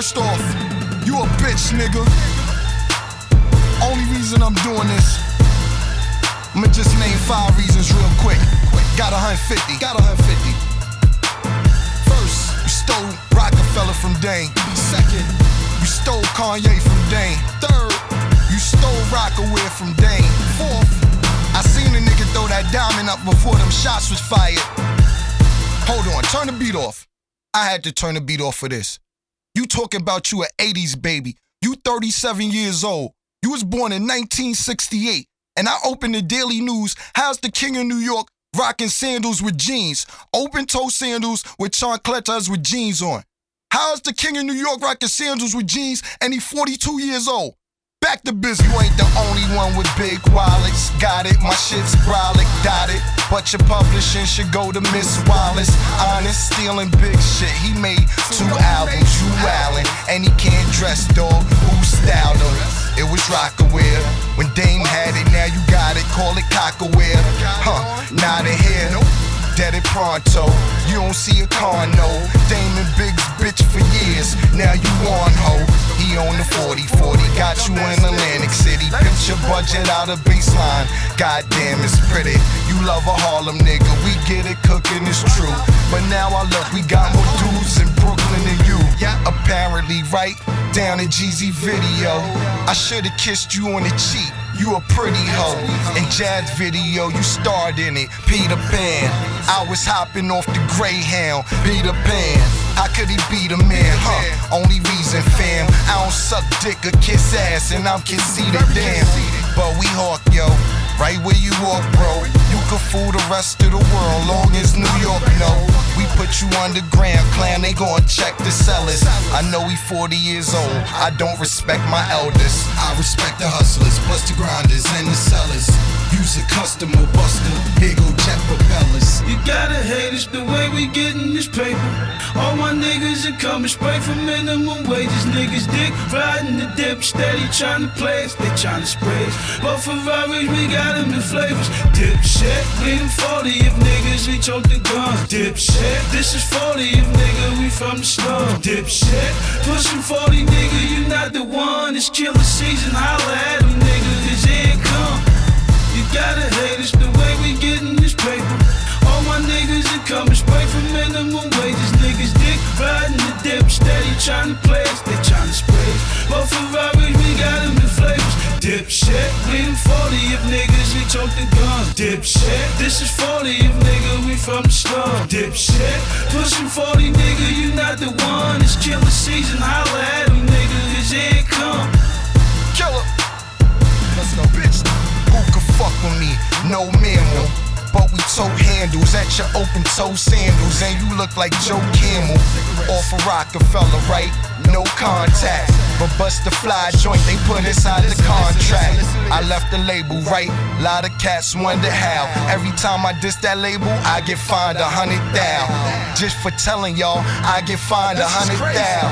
First off, you a bitch, nigga. Only reason I'm doing this, I'ma just name 5 reasons real quick. Got 150. First, you stole Rockefeller from Dame. Second, you stole Kanye from Dame. Third, you stole Rockaway from Dame. Fourth, I seen a nigga throw that diamond up before them shots was fired. Hold on, turn the beat off. I had to turn the beat off for this. You talking about you an 80s baby. You 37 years old. You was born in 1968. And I opened the Daily News. How's the king of New York rocking sandals with jeans? Open-toe sandals with chancletas with jeans on. How's the king of New York rocking sandals with jeans and he 42 years old? Back to business. You ain't the only one with big wallets. Got it, my shit's brolic, dotted. But your publishing should go to Miss Wallace. Honest, stealing big shit. He made 2 albums, you Allen. And he can't dress, dog. Who styled him? It was Rockaware. When Dame had it, now you got it. Call it Cockaware. Not a hair. Dead it pronto. You don't see a car, no. Dame and Big's bitch for years. Now you on ho. He on the 40-40. Got you in Atlantic City. Pinch your budget out of baseline. Goddamn, it's pretty. You love a Harlem nigga. We get it cooking, it's true. But now I look, we got more dudes in Brooklyn than you. Apparently, right down the Jeezy video. I should've kissed you on the cheek. You a pretty hoe. In Jazz video, you starred in it. Peter Pan. I was hopping off the Greyhound. Peter Pan. How could he be the man, Only reason, fam. I don't suck dick or kiss ass, and I'm conceited, damn. But we hawk, yo. Right where you walk, bro. You can fool the rest of the world, long as New York know. We put you underground, clan, they gon' check the sellers. I know he 40 years old, I don't respect my elders. I respect the hustlers, plus the grinders and the sellers. Use a customer buster, here go jet propellers. You gotta hate us the way we gettin' this paper. All my niggas are coming straight from minimum wages. Niggas dick riding the dip, steady tryna play us, they tryna spray us. But Ferraris, we got them in flavors. Dipshit, we them 40 if niggas, we choke the guns. Dipshit, this is 40 if nigga, we from the slum. Dipshit, pushing 40 nigga, you not the one. It's killer season, holla at them niggas, cause here it come. You gotta hate us the way we gettin' this paper. All my niggas are coming straight from minimum wages. Niggas dick riding the dip, steady tryna play us, they tryna spray us. But Ferraris, we got them in flavors. Dipshit, we them 40 if niggas, we choke the guns. Dipshit, this is 40 if nigga, we from the slum. Dipshit, pushing 40 nigga, you not the one. It's killer season, holla at them nigga, cause here it come. Killer. Let's go, bitch. Who could fuck with me? No mammal. But we tote handles at your open toe sandals. And you look like Joe Camel. Off of Rockefeller, right? No contact. But bust the fly joint they put inside the contract. I left the label, right? Lot of cats wonder how. Every time I diss that label, I get fined 100,000. Just for telling y'all, I get fined 100,000.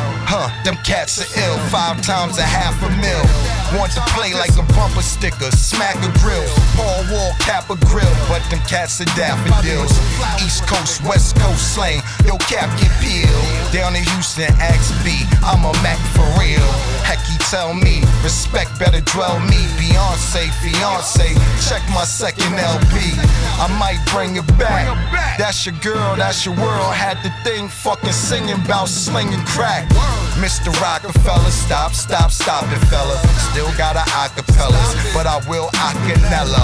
Them cats are ill. 5 times $500,000. Want to play like a bumper sticker, smack a grill. Paul Wall, cap a grill, but them cats are daffodils. East Coast, West Coast slang, yo cap get peeled. Down in Houston, ask B, I'm a Mac for real. Heck, he tell me, respect better dwell me. Beyonce, fiance, check my second LP. I might bring it back. That's your girl, that's your world. Had the thing fucking singing about slinging crack. Mr. Rockefeller, stop it, fella. Still got a acapellas, but I will acapella.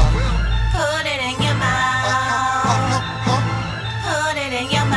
Put it in your mouth. Put it in your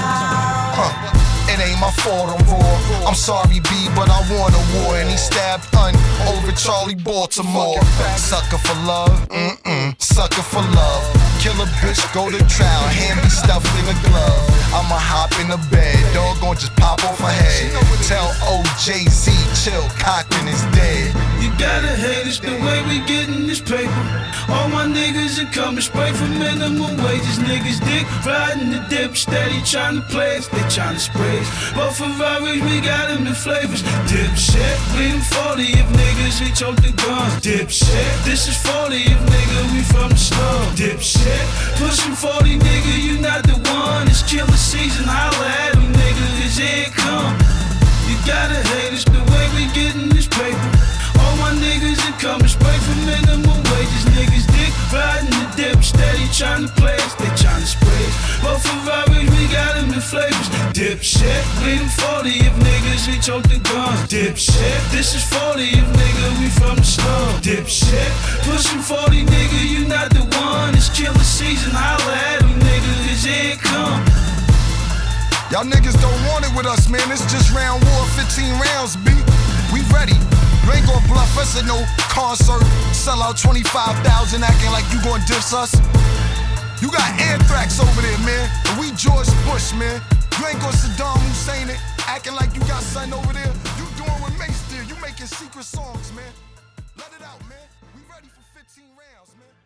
mouth. It ain't my fault I'm raw. I'm sorry, B, but I want a war. And he stabbed over Charlie Baltimore. Sucker for love, sucker for love. Kill a bitch, go to trial, hand me stuffed in a glove. I'ma hop in the bed, dog gon' just pop off her head. Tell OJZ, chill, Cochran is dead. You gotta hate us the way we gettin' this paper. All my niggas are coming straight from minimum wages. Niggas dick riding the dip, steady tryna play us, they tryna spray us. But Ferraris, we got them in flavors. Dipshit, we them 40 if niggas, we choke the guns. Dipshit, this is 40 if nigga, we from the slum. Dipshit, pushing 40 nigga, you not the one. It's killer season, holla at them nigga, cause here it come. You gotta hate us the way we getting this paper. All my niggas that come and spray for minimum wages. Niggas dick riding the dip, steady trying to play us. They trying to spray us. But Ferraris, we got them in flavors. Dipshit, we them 40 if niggas, we choke the guns. Dipshit, this is 40 if nigga, we from the slum. Dipshit, pushing 40 nigga, you not the one. It's killer season, holla at them nigga, cause here it come. Y'all niggas don't want it with us, man. It's just round war, 15 rounds, B. We ready. You ain't gon' bluff us at no concert. Sell out 25,000 acting like you gon' diss us. You got Anthrax over there, man. And we George Bush, man. You ain't gon' Saddam Hussein it, acting like you got something over there. You doing what Mace did. You making secret songs, man. Let it out, man. We ready for 15 rounds, man.